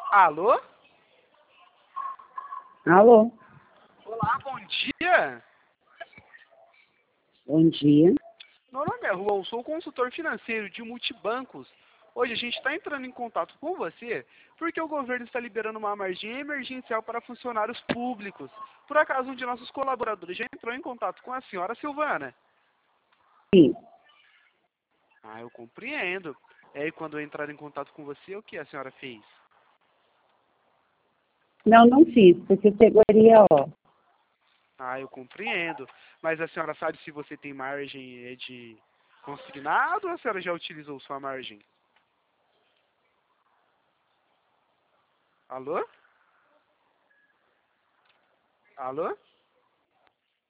Alô? Alô, Olá, bom dia. bom dia. Meu nome é Juan, sou consultor financeiro de multibancos. Hoje a gente está entrando em contato com você porque o governo está liberando uma margem emergencial para funcionários públicos. Por acaso um de nossos colaboradores já entrou em contato com a senhora Silvana? Sim. Ah, eu compreendo. E quando entraram em contato com você, o que a senhora fez? Não fiz, porque categoria ó. Ah, eu compreendo. Mas a senhora sabe se você tem margem de consignado ou a senhora já utilizou sua margem? Alô? Alô?